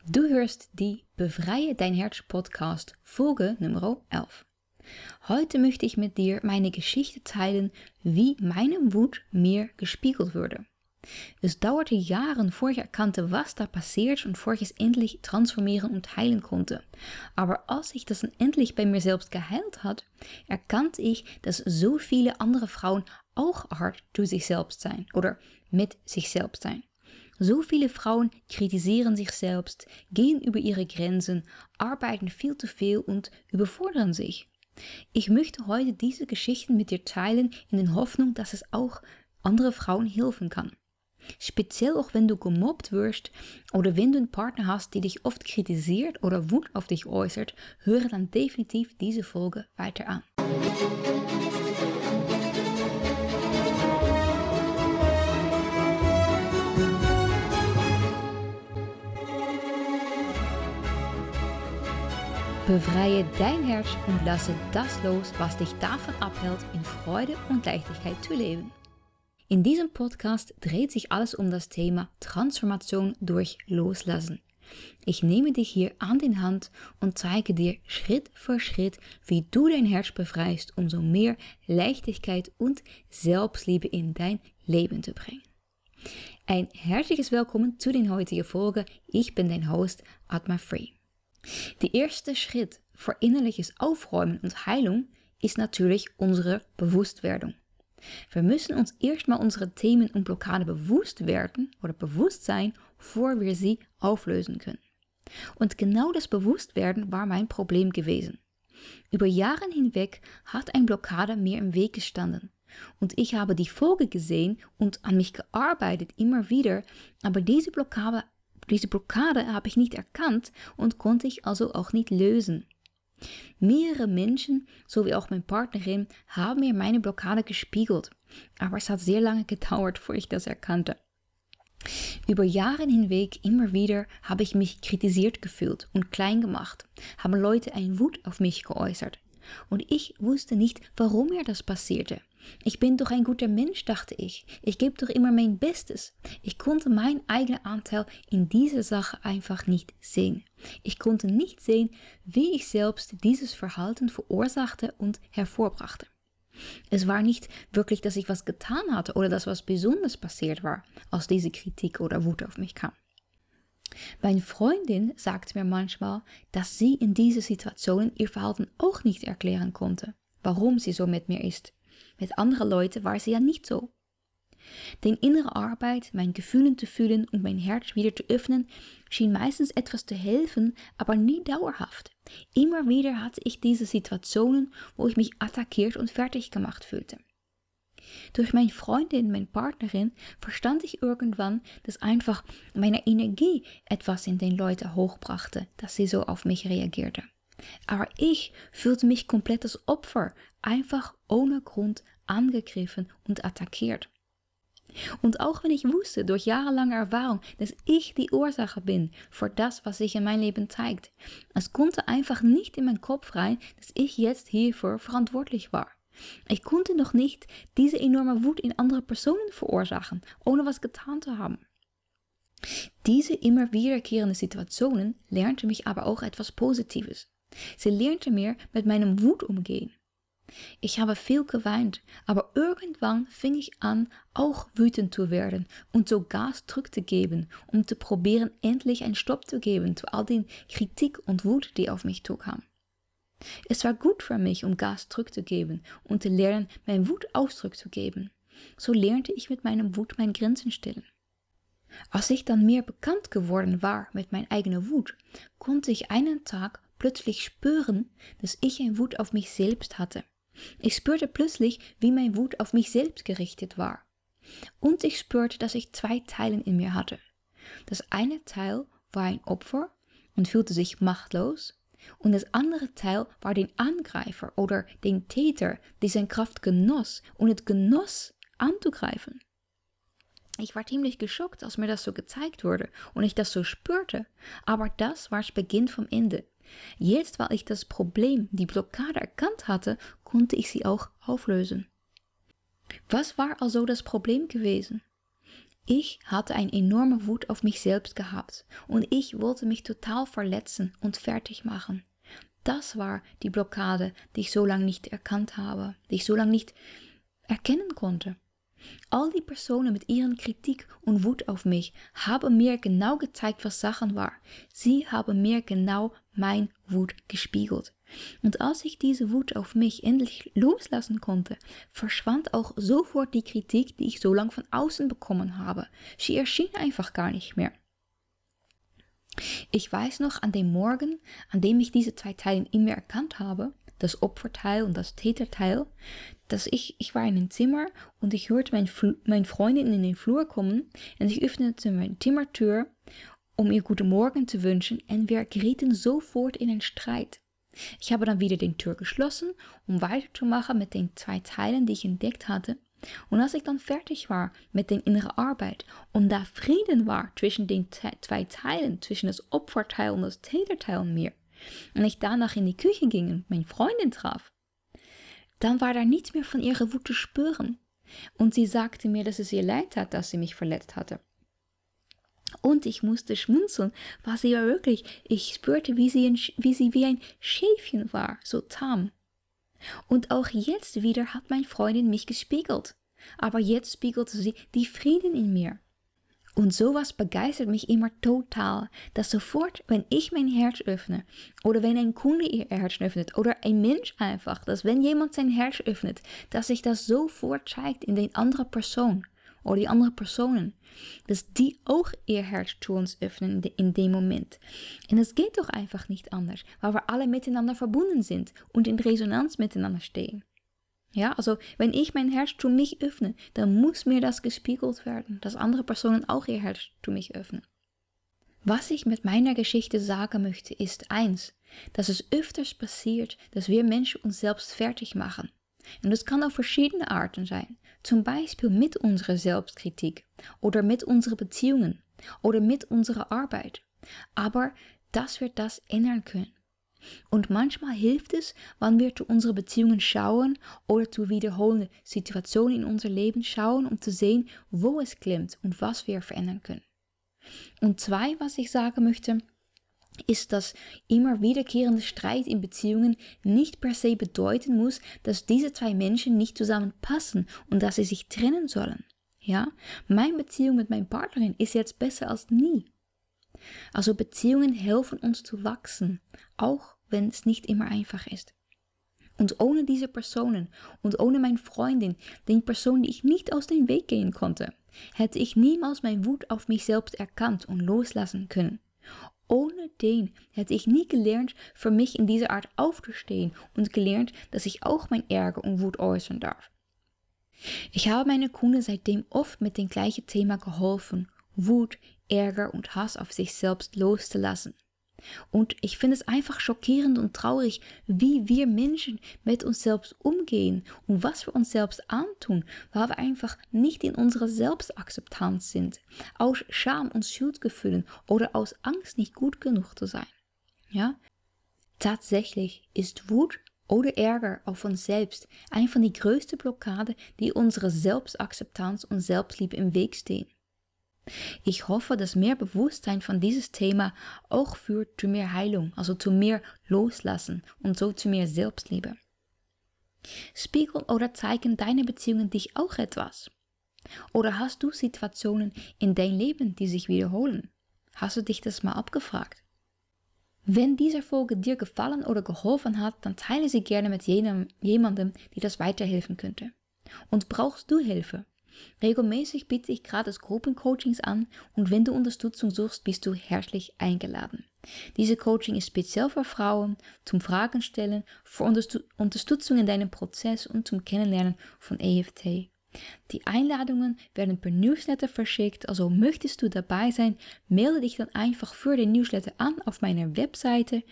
Du hörst die Befreie dein Herz Podcast, Folge Nummer 11. Heute möchte ich mit dir meine Geschichte teilen, wie meine Wut mir gespiegelt wurde. Es dauerte Jahre, vor ich erkannte, was da passiert und vor ich es endlich transformieren und heilen konnte. Aber als ich das dann endlich bei mir selbst geheilt hat, erkannte ich, dass so viele andere Frauen auch hart zu sich selbst sein oder mit sich selbst sein. So viele Frauen kritisieren sich selbst, gehen über ihre Grenzen, arbeiten viel zu viel und überfordern sich. Ich möchte heute diese Geschichten mit dir teilen, in der Hoffnung, dass es auch andere Frauen helfen kann. Speziell auch wenn du gemobbt wirst oder wenn du einen Partner hast, der dich oft kritisiert oder Wut auf dich äußert, höre dann definitiv diese Folge weiter an. Befreie dein Herz und lasse das los, was dich davon abhält, in Freude und Leichtigkeit zu leben. In diesem Podcast dreht sich alles um das Thema Transformation durch Loslassen. Ich nehme dich hier an die Hand und zeige dir Schritt für Schritt, wie du dein Herz befreist, um so mehr Leichtigkeit und Selbstliebe in dein Leben zu bringen. Ein herzliches Willkommen zu den heutigen Folge. Ich bin dein Host, Atma Free. Der erste Schritt für innerliches Aufräumen und Heilung ist natürlich unsere Bewusstwerdung. Wir müssen uns erstmal unsere Themen und Blockade bewusst werden oder bewusst sein, bevor wir sie auflösen können. Und genau das Bewusstwerden war mein Problem gewesen. Über Jahre hinweg hat eine Blockade mir im Weg gestanden. Und ich habe die Folge gesehen und an mich gearbeitet, immer wieder, aber diese Blockade habe ich nicht erkannt und konnte ich also auch nicht lösen. Mehrere Menschen, so wie auch meine Partnerin, haben mir meine Blockade gespiegelt, aber es hat sehr lange gedauert, bevor ich das erkannte. Über Jahre hinweg immer wieder habe ich mich kritisiert gefühlt und klein gemacht, haben Leute eine Wut auf mich geäußert. Und ich wusste nicht, warum mir das passierte. Ich bin doch ein guter Mensch, dachte ich. Ich gebe doch immer mein Bestes. Ich konnte meinen eigenen Anteil in dieser Sache einfach nicht sehen. Ich konnte nicht sehen, wie ich selbst dieses Verhalten verursachte und hervorbrachte. Es war nicht wirklich, dass ich was getan hatte oder dass was Besonderes passiert war, als diese Kritik oder Wut auf mich kam. Meine Freundin sagte mir manchmal, dass sie in diese Situationen ihr Verhalten auch nicht erklären konnte, warum sie so mit mir ist. Mit anderen Leuten war sie ja nicht so. Die innere Arbeit, mein Gefühlen zu fühlen und mein Herz wieder zu öffnen, schien meistens etwas zu helfen, aber nie dauerhaft. Immer wieder hatte ich diese Situationen, wo ich mich attackiert und fertig gemacht fühlte. Durch meine Freundin, meine Partnerin, verstand ich irgendwann, dass einfach meine Energie etwas in den Leuten hochbrachte, dass sie so auf mich reagierte. Aber ich fühlte mich komplett als Opfer, einfach ohne Grund angegriffen und attackiert. Und auch wenn ich wusste durch jahrelange Erfahrung, dass ich die Ursache bin für das, was sich in meinem Leben zeigt, es konnte einfach nicht in meinen Kopf rein, dass ich jetzt hierfür verantwortlich war. Ich konnte noch nicht diese enorme Wut in andere Personen verursachen, ohne was getan zu haben. Diese immer wiederkehrende Situationen lernte mich aber auch etwas Positives. Sie lernte mir mit meinem Wut umgehen. Ich habe viel geweint, aber irgendwann fing ich an, auch wütend zu werden und so Gas zurückzugeben, um zu probieren, endlich einen Stopp zu geben zu all den Kritik und Wut, die auf mich zukam. Es war gut für mich, um Gas zurückzugeben und zu lernen, meine Wut Ausdruck zu geben. So lernte ich mit meinem Wut meine Grenzen stellen. Als ich dann mehr bekannt geworden war mit meiner eigenen Wut, konnte ich einen Tag plötzlich spüren, dass ich eine Wut auf mich selbst hatte. Ich spürte plötzlich, wie meine Wut auf mich selbst gerichtet war. Und ich spürte, dass ich zwei Teile in mir hatte. Das eine Teil war ein Opfer und fühlte sich machtlos. Und das andere Teil war den Angreifer oder den Täter, der seine Kraft genoss und es genoss anzugreifen. Ich war ziemlich geschockt, als mir das so gezeigt wurde und ich das so spürte, aber das war das Beginn vom Ende. Jetzt, weil ich das Problem, die Blockade erkannt hatte, konnte ich sie auch auflösen. Was war also das Problem gewesen? Ich hatte eine enorme Wut auf mich selbst gehabt und ich wollte mich total verletzen und fertig machen. Das war die Blockade, die ich so lange nicht erkannt habe, die ich so lange nicht erkennen konnte. All die Personen mit ihren Kritik und Wut auf mich haben mir genau gezeigt, was Sachen war. Sie haben mir genau mein Wut gespiegelt. Und als ich diese Wut auf mich endlich loslassen konnte, verschwand auch sofort die Kritik, die ich so lange von außen bekommen habe. Sie erschien einfach gar nicht mehr. Ich weiß noch an dem Morgen, an dem ich diese zwei Teile in mir erkannt habe, das Opferteil und das Täterteil, dass ich war in einem Zimmer und ich hörte meine Freundin in den Flur kommen und ich öffnete meine Zimmertür, um ihr guten Morgen zu wünschen und wir gerieten sofort in einen Streit. Ich habe dann wieder die Tür geschlossen, um weiterzumachen mit den zwei Teilen, die ich entdeckt hatte. Und als ich dann fertig war mit der inneren Arbeit und da Frieden war zwischen den zwei Teilen, zwischen das Opferteil und das Täterteil in mir, und ich danach in die Küche ging und meine Freundin traf, dann war da nichts mehr von ihrer Wut zu spüren. Und sie sagte mir, dass es ihr leid tat, dass sie mich verletzt hatte. Und ich musste schmunzeln, weil sie war wirklich, ich spürte, wie sie wie ein Schäfchen war, so zahm. Und auch jetzt wieder hat meine Freundin mich gespiegelt. Aber jetzt spiegelte sie die Frieden in mir. Und sowas begeistert mich immer total, dass sofort, wenn ich mein Herz öffne, oder wenn ein Kunde ihr Herz öffnet, oder ein Mensch einfach, dass wenn jemand sein Herz öffnet, dass sich das sofort zeigt in den anderen Person, oder die anderen Personen, dass die auch ihr Herz zu uns öffnen in dem Moment. Und es geht doch einfach nicht anders, weil wir alle miteinander verbunden sind und in Resonanz miteinander stehen. Ja, also wenn ich mein Herz zu mich öffne, dann muss mir das gespiegelt werden, dass andere Personen auch ihr Herz zu mich öffnen. Was ich mit meiner Geschichte sagen möchte, ist eins, dass es öfters passiert, dass wir Menschen uns selbst fertig machen. Und das kann auf verschiedene Arten sein, zum Beispiel mit unserer Selbstkritik oder mit unseren Beziehungen oder mit unserer Arbeit. Aber dass wir das ändern können. Und manchmal hilft es, wenn wir zu unseren Beziehungen schauen oder zu wiederholenden Situationen in unser Leben schauen, um zu sehen, wo es klemmt und was wir verändern können. Und zwei, was ich sagen möchte, ist, dass immer wiederkehrende Streit in Beziehungen nicht per se bedeuten muss, dass diese zwei Menschen nicht zusammenpassen und dass sie sich trennen sollen. Ja, meine Beziehung mit meiner Partnerin ist jetzt besser als nie. Also Beziehungen helfen uns zu wachsen, auch wenn es nicht immer einfach ist. Und ohne diese Personen und ohne meine Freundin, den Personen, die ich nicht aus dem Weg gehen konnte, hätte ich niemals meine Wut auf mich selbst erkannt und loslassen können. Ohne den hätte ich nie gelernt, für mich in dieser Art aufzustehen und gelernt, dass ich auch mein Ärger und Wut äußern darf. Ich habe meine Kunden seitdem oft mit dem gleichen Thema geholfen, Wut, Ärger und Hass auf sich selbst loszulassen. Und ich finde es einfach schockierend und traurig, wie wir Menschen mit uns selbst umgehen und was wir uns selbst antun, weil wir einfach nicht in unserer Selbstakzeptanz sind, aus Scham und Schuldgefühlen oder aus Angst nicht gut genug zu sein. Ja? Tatsächlich ist Wut oder Ärger auf uns selbst eine von die größten Blockaden, die unserer Selbstakzeptanz und Selbstliebe im Weg stehen. Ich hoffe, dass mehr Bewusstsein von dieses Thema auch führt zu mehr Heilung, also zu mehr Loslassen und so zu mehr Selbstliebe. Spiegeln oder zeigen deine Beziehungen dich auch etwas? Oder hast du Situationen in dein Leben, die sich wiederholen? Hast du dich das mal abgefragt? Wenn diese Folge dir gefallen oder geholfen hat, dann teile sie gerne mit jemandem, die das weiterhelfen könnte. Und brauchst du Hilfe? Regelmäßig biete ich gratis Gruppencoachings an und wenn du Unterstützung suchst, bist du herzlich eingeladen. Diese Coaching ist speziell für Frauen, zum Fragen stellen, für Unterstützung in deinem Prozess und zum Kennenlernen von EFT. Die Einladungen werden per Newsletter verschickt, also möchtest du dabei sein, melde dich dann einfach für den Newsletter an auf meiner Webseite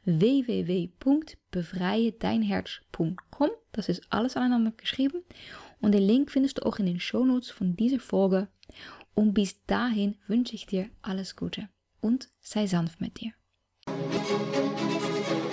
www.befreiedeinherz.com. Das ist alles aneinander geschrieben. Und den Link findest du auch in den Shownotes von dieser Folge. Und bis dahin wünsche ich dir alles Gute und sei sanft mit dir.